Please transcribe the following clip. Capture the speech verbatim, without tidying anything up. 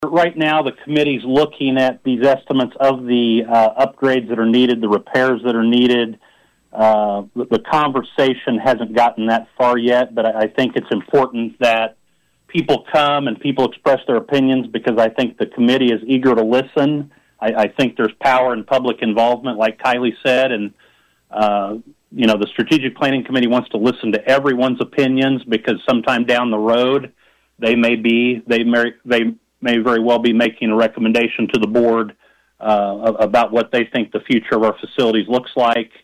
Right now, the committee's looking at these estimates of the uh, upgrades that are needed, the repairs that are needed. Uh, the, the conversation hasn't gotten that far yet, but I, I think it's important that people come and people express their opinions because I think the committee is eager to listen. I, I think there's power in public involvement, like Kylie said, and uh, you know the Strategic Planning Committee wants to listen to everyone's opinions because sometime down the road they may be they may they may very well be making a recommendation to the board uh, about what they think the future of our facilities looks like.